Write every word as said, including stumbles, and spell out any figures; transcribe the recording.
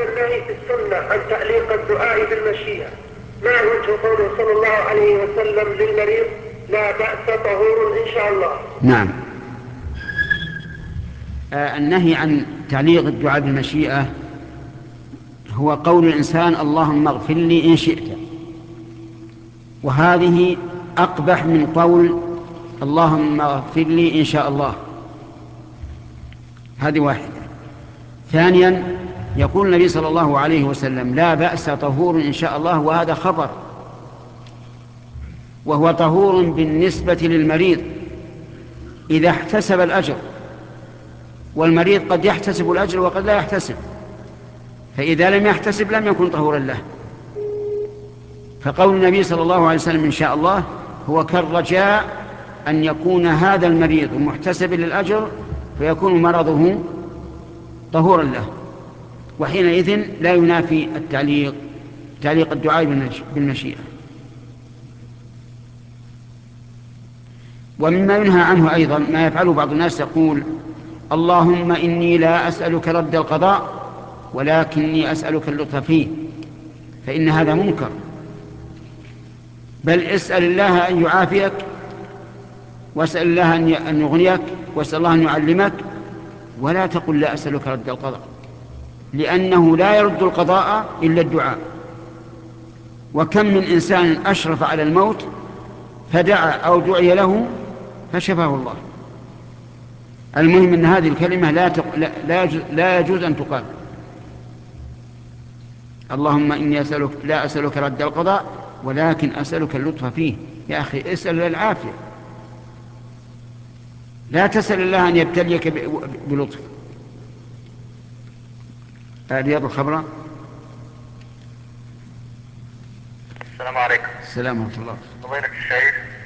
النهي في السنة عن تعليق الدعاء بالمشيئة، ما وجه قوله صلى الله عليه وسلم للمريض لا بأس طهور إن شاء الله؟ نعم. آه النهي عن تعليق الدعاء بالمشيئة هو قول الإنسان اللهم اغفر لي إن شئت، وهذه أقبح من قول اللهم اغفر لي إن شاء الله. هذه واحدة. ثانيا يقول النبي صلى الله عليه وسلم لا بأس طهور إن شاء الله، وهذا خبر، وهو طهور بالنسبة للمريض إذا احتسب الأجر، والمريض قد يحتسب الأجر وقد لا يحتسب، فإذا لم يحتسب لم يكن طهورا له. فقول النبي صلى الله عليه وسلم إن شاء الله هو كالرجاء أن يكون هذا المريض محتسب للأجر فيكون مرضه طهورا له، وحينئذ لا ينافي التعليق تعليق الدعاء بالمشيئة. ومما ينهى عنه أيضا ما يفعله بعض الناس، يقول اللهم إني لا أسألك رد القضاء ولكني أسألك اللطف فيه، فإن هذا منكر، بل اسأل الله أن يعافيك، واسأل الله أن يغنيك، واسأل الله أن يعلمك، ولا تقل لا أسألك رد القضاء، لأنه لا يرد القضاء إلا الدعاء. وكم من إنسان أشرف على الموت فدعا أو دعي له فشفاه الله. المهم أن هذه الكلمة لا, تق... لا... لا, يجوز... لا يجوز أن تقال اللهم إني أسألك لا أسألك رد القضاء ولكن أسألك اللطف فيه. يا أخي اسأل العافية، لا تسأل الله أن يبتليك بلطف. رياض الخبرة. السلام عليكم. السلام ورحمة الله. فضيلة الشيخ،